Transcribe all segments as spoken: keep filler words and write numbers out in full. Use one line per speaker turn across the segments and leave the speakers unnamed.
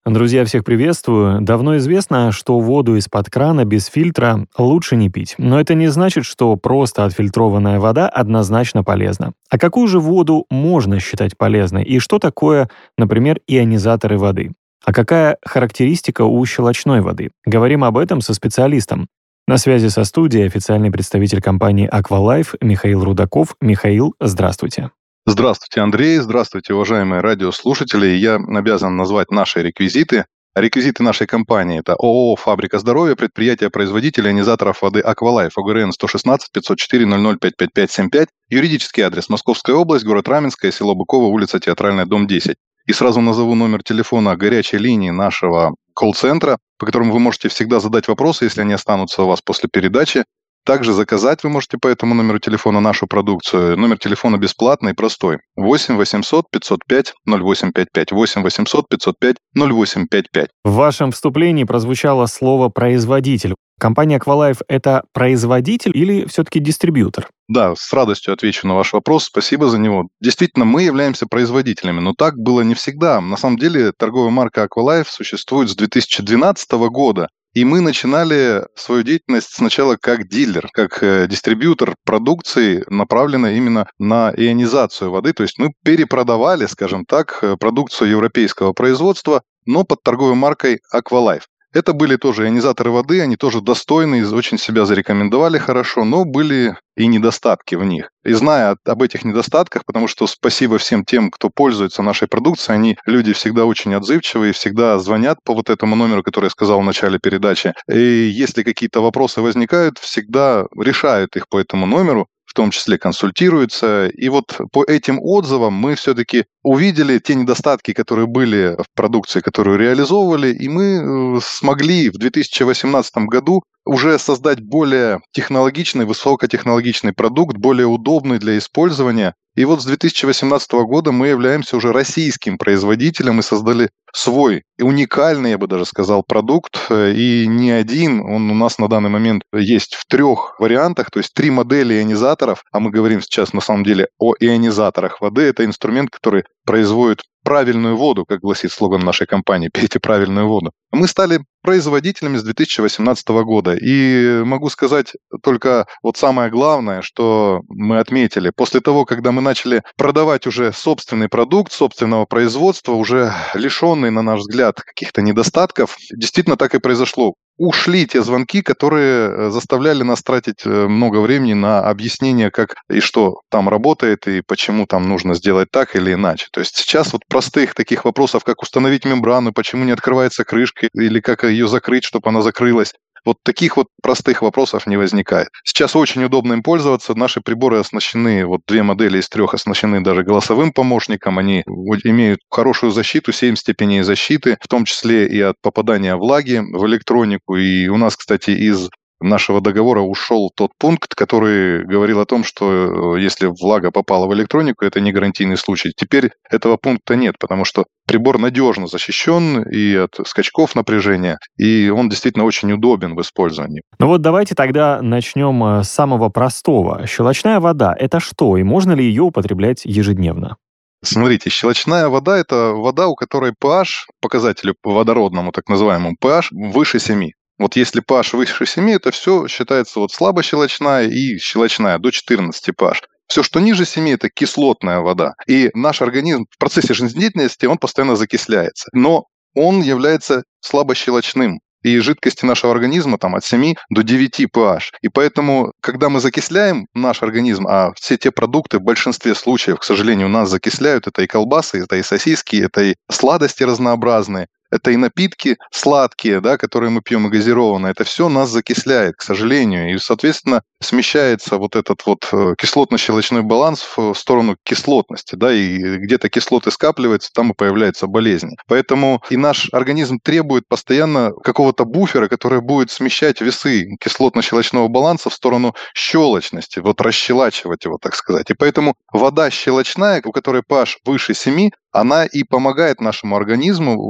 Друзья, всех приветствую. Давно известно, что воду из-под крана без фильтра лучше не пить. Но это не значит, что просто отфильтрованная вода однозначно полезна. А какую же воду можно считать полезной? И что такое, например, ионизаторы воды? А какая характеристика у щелочной воды? Говорим об этом со специалистом. На связи со студией официальный представитель компании Aqualife Михаил Рудаков. Михаил, здравствуйте.
Здравствуйте, Андрей. Здравствуйте, уважаемые радиослушатели. Я обязан назвать наши реквизиты. Реквизиты нашей компании – это ООО «Фабрика здоровья», предприятие-производитель ионизаторов воды Aqualife, ОГРН сто шестнадцать пятьсот четыре ноль ноль пять пять пять семь пять, юридический адрес Московская область, город Раменское, село Быково, улица Театральная, дом десять. И сразу назову номер телефона горячей линии нашего колл-центра, по которому вы можете всегда задать вопросы, если они останутся у вас после передачи. Также заказать вы можете по этому номеру телефона нашу продукцию. Номер телефона бесплатный и простой. восемь восемьсот пятьсот пять ноль восемь пять пять. восемь восемьсот пятьсот пять ноль восемь пять пять.
В вашем вступлении прозвучало слово «производитель». Компания Aqualife – это производитель или все-таки дистрибьютор?
Да, с радостью отвечу на ваш вопрос. Спасибо за него. Действительно, мы являемся производителями, но так было не всегда. На самом деле, торговая марка Aqualife существует с две тысячи двенадцатого года. И мы начинали свою деятельность сначала как дилер, как э, дистрибьютор продукции, направленной именно на ионизацию воды. То есть мы перепродавали, скажем так, продукцию европейского производства, но под торговой маркой Aqualife. Это были тоже ионизаторы воды, они тоже достойные, очень себя зарекомендовали хорошо, но были и недостатки в них. И зная об этих недостатках, потому что спасибо всем тем, кто пользуется нашей продукцией, они люди всегда очень отзывчивые, всегда звонят по вот этому номеру, который я сказал в начале передачи. И если какие-то вопросы возникают, всегда решают их по этому номеру, в том числе консультируются. И вот по этим отзывам мы все-таки увидели те недостатки, которые были в продукции, которую реализовывали, и мы смогли в две тысячи восемнадцатом году уже создать более технологичный, высокотехнологичный продукт, более удобный для использования. И вот с две тысячи восемнадцатого года мы являемся уже российским производителем и создали свой уникальный, я бы даже сказал, продукт. И не один, он у нас на данный момент есть в трех вариантах, то есть три модели ионизаторов, а мы говорим сейчас на самом деле о ионизаторах воды. Это инструмент, который производит правильную воду, как гласит слоган нашей компании «Пейте правильную воду». Мы стали производителями с две тысячи восемнадцатого года. И могу сказать только вот самое главное, что мы отметили. После того, когда мы начали продавать уже собственный продукт, собственного производства, уже лишенный, на наш взгляд, каких-то недостатков, действительно так и произошло. Ушли те звонки, которые заставляли нас тратить много времени на объяснение, как и что там работает, и почему там нужно сделать так или иначе. То есть сейчас вот простых таких вопросов, как установить мембрану, почему не открывается крышка, или как ее закрыть, чтобы она закрылась, вот таких вот простых вопросов не возникает. Сейчас очень удобно им пользоваться. Наши приборы оснащены, вот две модели из трех оснащены даже голосовым помощником. Они имеют хорошую защиту, семь степеней защиты, в том числе и от попадания влаги в электронику. И у нас, кстати, из нашего договора ушел тот пункт, который говорил о том, что если влага попала в электронику, это не гарантийный случай. Теперь этого пункта нет, потому что прибор надежно защищен и от скачков напряжения, и он действительно очень удобен в использовании.
Ну вот давайте тогда начнем с самого простого. Щелочная вода – это что, и можно ли ее употреблять ежедневно?
Смотрите, щелочная вода – это вода, у которой pH, показателю водородному, так называемому pH, выше семи. Вот если pH выше семи, это все считается вот слабощелочная и щелочная, до четырнадцати pH. Все, что ниже семи, это кислотная вода. И наш организм в процессе жизнедеятельности, он постоянно закисляется. Но он является слабощелочным. И жидкости нашего организма там от семи до девяти pH. И поэтому, когда мы закисляем наш организм, а все те продукты в большинстве случаев, к сожалению, нас закисляют, это и колбасы, это и сосиски, это и сладости разнообразные, это и напитки сладкие, да, которые мы пьем, и газированные. Это все нас закисляет, к сожалению. И, соответственно, смещается вот этот вот кислотно-щелочной баланс в сторону кислотности. Да, и где-то кислоты скапливаются, там и появляются болезни. Поэтому и наш организм требует постоянно какого-то буфера, который будет смещать весы кислотно-щелочного баланса в сторону щелочности, вот расщелачивать его, так сказать. И поэтому вода щелочная, у которой pH выше семи, она и помогает нашему организму вот восстановить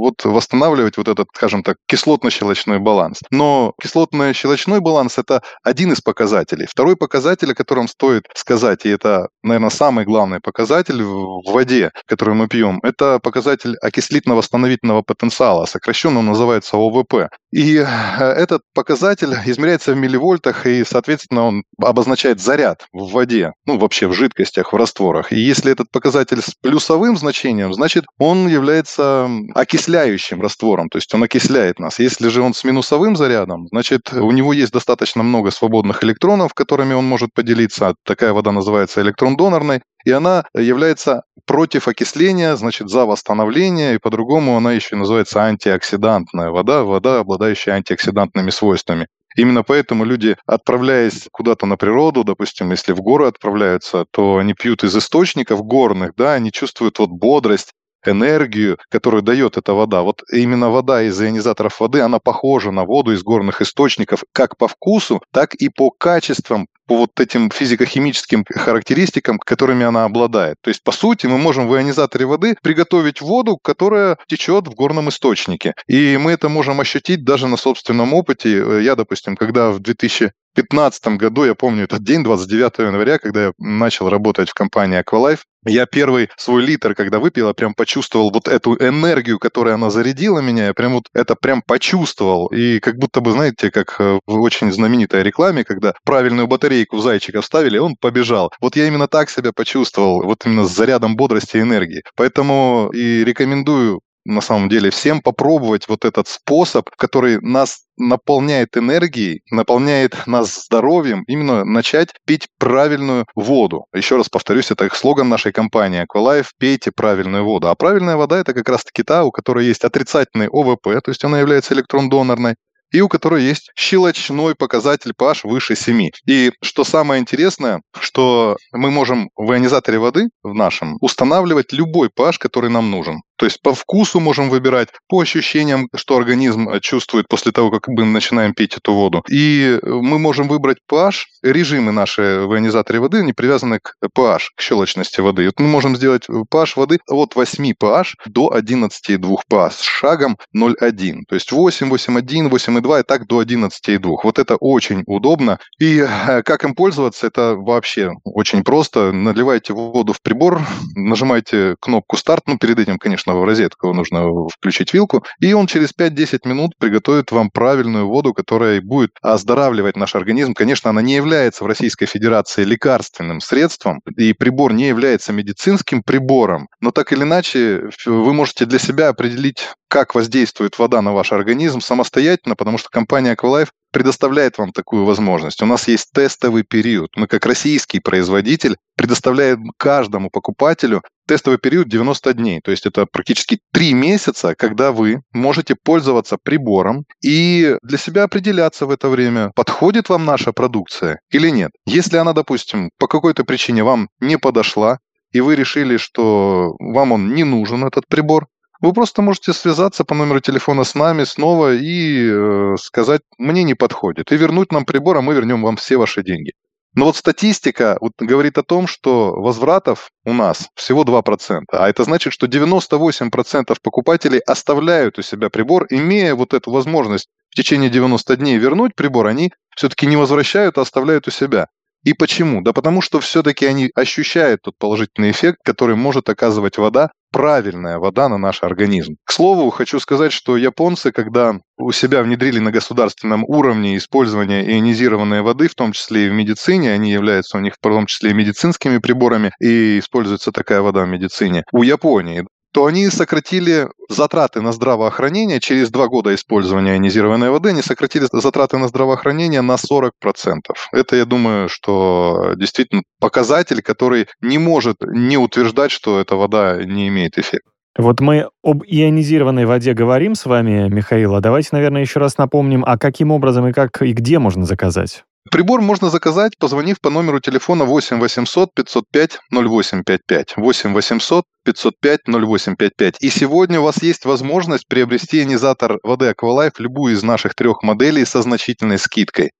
восстанавливать вот этот, скажем так, кислотно-щелочной баланс. Но кислотно-щелочной баланс – это один из показателей. Второй показатель, о котором стоит сказать, и это, наверное, самый главный показатель в воде, которую мы пьем, это показатель окислительно-восстановительного потенциала, сокращенно он называется о вэ пэ. И этот показатель измеряется в милливольтах, и, соответственно, он обозначает заряд в воде, ну, вообще в жидкостях, в растворах. И если этот показатель с плюсовым значением, значит, он является окисляющим раствором, то есть он окисляет нас. Если же он с минусовым зарядом, значит, у него есть достаточно много свободных электронов, которыми он может поделиться. Такая вода называется электрон-донорной, и она является против окисления, значит, за восстановление, и по-другому она еще называется антиоксидантная вода, вода, обладающая антиоксидантными свойствами. Именно поэтому люди, отправляясь куда-то на природу, допустим, если в горы отправляются, то они пьют из источников горных, да, они чувствуют вот бодрость, энергию, которую дает эта вода. Вот именно вода из ионизаторов воды, она похожа на воду из горных источников как по вкусу, так и по качествам, по вот этим физико-химическим характеристикам, которыми она обладает. То есть, по сути, мы можем в ионизаторе воды приготовить воду, которая течет в горном источнике. И мы это можем ощутить даже на собственном опыте. Я, допустим, когда в две тысячи пятнадцатом году, я помню этот день, двадцать девятого января, когда я начал работать в компании Aqualife, я первый свой литр, когда выпил, я прям почувствовал вот эту энергию, которой она зарядила меня, я прям вот это прям почувствовал. И как будто бы, знаете, как в очень знаменитой рекламе, когда правильную батарейку в зайчика вставили, он побежал. Вот я именно так себя почувствовал, вот именно с зарядом бодрости и энергии. Поэтому и рекомендую на самом деле всем попробовать вот этот способ, который нас наполняет энергией, наполняет нас здоровьем, именно начать пить правильную воду. Еще раз повторюсь, это слоган нашей компании Aqualife – пейте правильную воду. А правильная вода – это как раз-таки та, у которой есть отрицательный о вэ пэ, то есть она является электрон-донорной, и у которой есть щелочной показатель pH выше семи. И что самое интересное, что мы можем в ионизаторе воды, в нашем, устанавливать любой pH, который нам нужен. То есть по вкусу можем выбирать, по ощущениям, что организм чувствует после того, как мы начинаем пить эту воду. И мы можем выбрать pH, режимы наши в ионизаторе воды не привязаны к pH, к щелочности воды. Вот мы можем сделать pH воды от восьми pH до одиннадцати и двух pH с шагом ноль целых одна десятая. То есть восемь, восемь целых одна, восемь целых два и так до одиннадцати и двух. Вот это очень удобно. И как им пользоваться, это вообще очень просто. Наливайте воду в прибор, нажимаете кнопку «Старт», ну перед этим, конечно, в розетку нужно включить вилку, и он через пять-десять минут приготовит вам правильную воду, которая будет оздоравливать наш организм. Конечно, она не является в Российской Федерации лекарственным средством, и прибор не является медицинским прибором, но так или иначе вы можете для себя определить, как воздействует вода на ваш организм самостоятельно, потому что компания Aqualife предоставляет вам такую возможность. У нас есть тестовый период. Мы, как российский производитель, предоставляем каждому покупателю тестовый период девяносто дней. То есть это практически три месяца, когда вы можете пользоваться прибором и для себя определяться в это время, подходит вам наша продукция или нет. Если она, допустим, по какой-то причине вам не подошла, и вы решили, что вам он не нужен, этот прибор, вы просто можете связаться по номеру телефона с нами снова и э, сказать, мне не подходит, и вернуть нам прибор, а мы вернем вам все ваши деньги. Но вот статистика вот говорит о том, что возвратов у нас всего два процента, а это значит, что девяносто восемь процентов покупателей оставляют у себя прибор, имея вот эту возможность в течение девяноста дней вернуть прибор, они все-таки не возвращают, а оставляют у себя. И почему? Да потому что все-таки они ощущают тот положительный эффект, который может оказывать вода, правильная вода на наш организм. К слову, хочу сказать, что японцы, когда у себя внедрили на государственном уровне использование ионизированной воды, в том числе и в медицине, они являются у них в том числе и медицинскими приборами, и используется такая вода в медицине, у Японии, то они сократили затраты на здравоохранение. Через два года использования ионизированной воды они сократили затраты на здравоохранение на сорок процентов. Это, я думаю, что действительно показатель, который не может не утверждать, что эта вода не имеет эффекта.
Вот мы об ионизированной воде говорим с вами, Михаил, а давайте, наверное, еще раз напомним, а каким образом и как и где можно заказать?
Прибор можно заказать, позвонив по номеру телефона восемь восемьсот пятьсот пять ноль восемь пять пять. восемь восемьсот пятьсот пять ноль восемь пять пять. И сегодня у вас есть возможность приобрести ионизатор воды Aqualife, любую из наших трех моделей со значительной скидкой.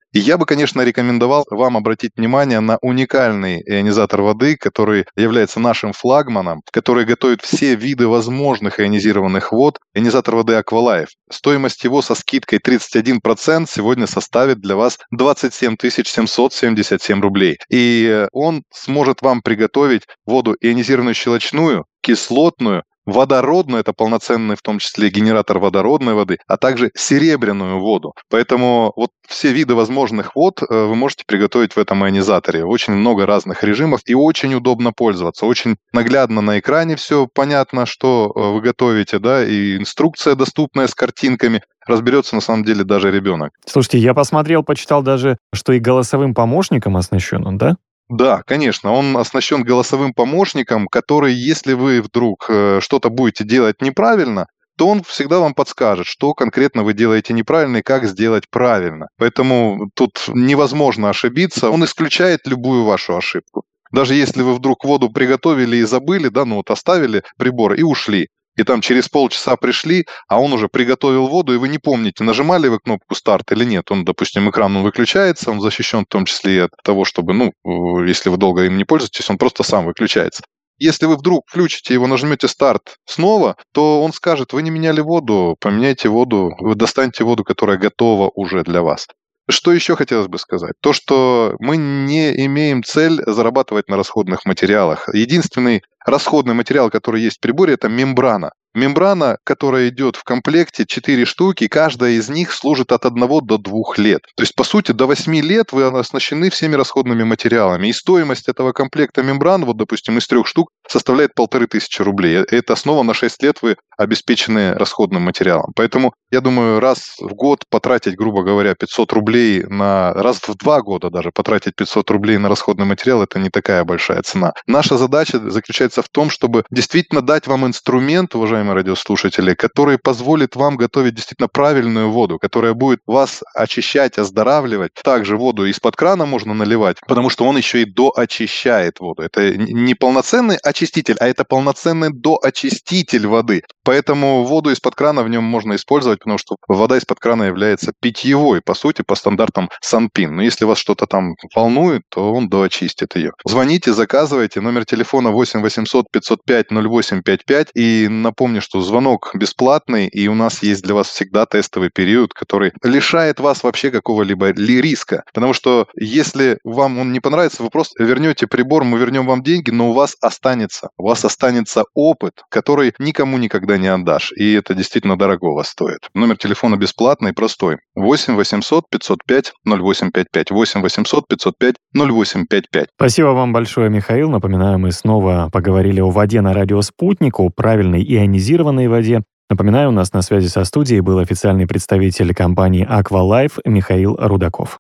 И я бы, конечно, рекомендовал вам обратить внимание на уникальный ионизатор воды, который является нашим флагманом, который готовит все виды возможных ионизированных вод. Ионизатор воды Aqualife. Стоимость его со скидкой тридцать один процент сегодня составит для вас двадцать семь тысяч семьсот семьдесят семь рублей. И он сможет вам приготовить воду ионизированную щелочную, кислотную, водородную, это полноценный в том числе генератор водородной воды, а также серебряную воду. Поэтому вот все виды возможных вод вы можете приготовить в этом ионизаторе. Очень много разных режимов и очень удобно пользоваться. Очень наглядно на экране все понятно, что вы готовите, да, и инструкция доступная с картинками. Разберется на самом деле даже ребенок.
Слушайте, я посмотрел, почитал даже, что и голосовым помощником оснащен он, да?
Да, конечно, он оснащен голосовым помощником, который, если вы вдруг э, что-то будете делать неправильно, то он всегда вам подскажет, что конкретно вы делаете неправильно и как сделать правильно. Поэтому тут невозможно ошибиться, он исключает любую вашу ошибку. Даже если вы вдруг воду приготовили и забыли, да, ну вот оставили прибор и ушли, и там через полчаса пришли, а он уже приготовил воду, и вы не помните, нажимали вы кнопку «Старт» или нет. Он, допустим, экран он выключается, он защищен в том числе и от того, чтобы, ну, если вы долго им не пользуетесь, он просто сам выключается. Если вы вдруг включите его, нажмете «Старт» снова, то он скажет: вы не меняли воду, поменяйте воду, вы достаньте воду, которая готова уже для вас. Что еще хотелось бы сказать? То, что мы не имеем цель зарабатывать на расходных материалах. Единственный расходный материал, который есть в приборе, это мембрана. Мембрана, которая идет в комплекте, четыре штуки, каждая из них служит от одного до двух лет. То есть, по сути, до восьми лет вы оснащены всеми расходными материалами. И стоимость этого комплекта мембран, вот, допустим, из трех штук, составляет полторы тысячи рублей. Это снова на шесть лет вы обеспечены расходным материалом. Поэтому, я думаю, раз в год потратить, грубо говоря, пятьсот рублей на... Раз в два года даже потратить пятьсот рублей на расходный материал, это не такая большая цена. Наша задача заключается в том, чтобы действительно дать вам инструмент, уважаемые радиослушатели, который позволит вам готовить действительно правильную воду, которая будет вас очищать, оздоравливать. Также воду из-под крана можно наливать, потому что он еще и доочищает воду. Это не полноценный очиститель, а это полноценный доочиститель воды. Поэтому воду из-под крана в нем можно использовать, потому что вода из-под крана является питьевой, по сути, по стандартам Санпин. Но если вас что-то там волнует, то он доочистит ее. Звоните, заказывайте. Номер телефона восемь восемьсот пятьсот пять ноль восемь пять пять. И напомню, что звонок бесплатный, и у нас есть для вас всегда тестовый период, который лишает вас вообще какого-либо риска. Потому что если вам он не понравится, вы просто вернете прибор, мы вернем вам деньги, но у вас останется, у вас останется опыт, который никому никогда не отдашь. И это действительно дорогого стоит. Номер телефона бесплатный, простой. восемь восемьсот пятьсот пять ноль восемь пять пять. восемь восемьсот пятьсот пять ноль восемь пять пять.
Спасибо вам большое, Михаил. Напоминаю, мы снова поговорили о воде на радио «Спутник», о правильной ионизированной воде. Напоминаю, у нас на связи со студией был официальный представитель компании Aqualife Михаил Рудаков.